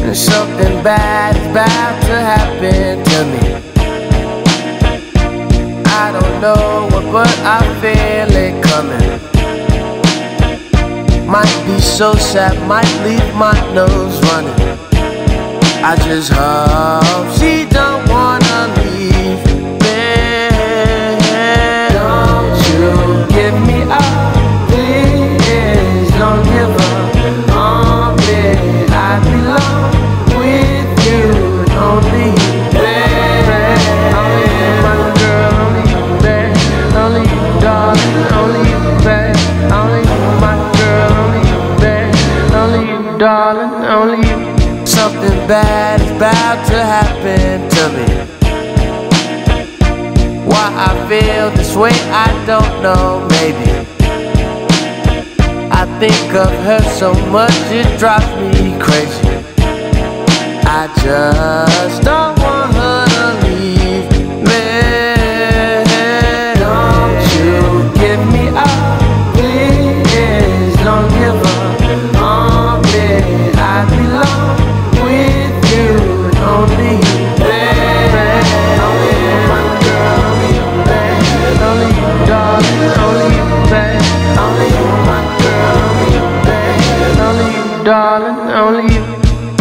Something bad is about to happen to me. I don't know what, but I feel it coming. Might be so sad, might leave my nose running. I just hope she don't wanna leave me. Don't you give me up, please. Don't give up on me. I belong with you, only you, baby. Only you, my girl, only you, baby. Only you, darling, only you, baby. Only you, my girl, only you, baby. Only you, darling, only you. Something bad is about to happen to me. Why I feel this way, I don't know, maybe. I think of her so much, it drives me crazy. I just don't want her to leave me. Don't you give me up, please. Don't give up on me. I belong with you, only you, baby. Only you, my girl, only you, baby. Only you, darling, only you, baby. Only you, my girl, only you, baby. Only you, darling, only you.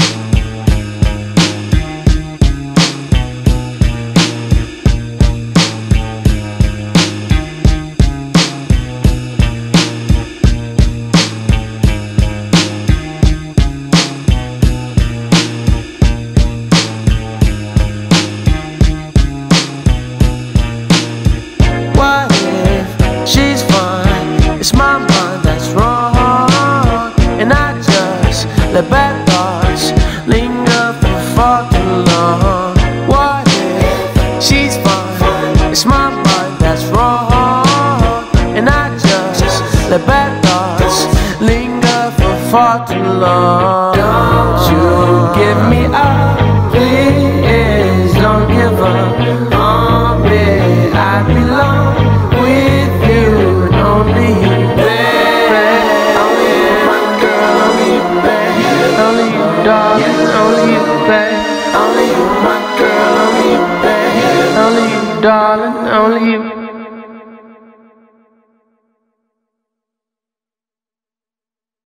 What if she's fine? It's my mind that's wrong, and I just let bad thoughts linger for far too long. What if she's fine? It's my mind that's wrong, and I just let bad thoughts linger for far too long.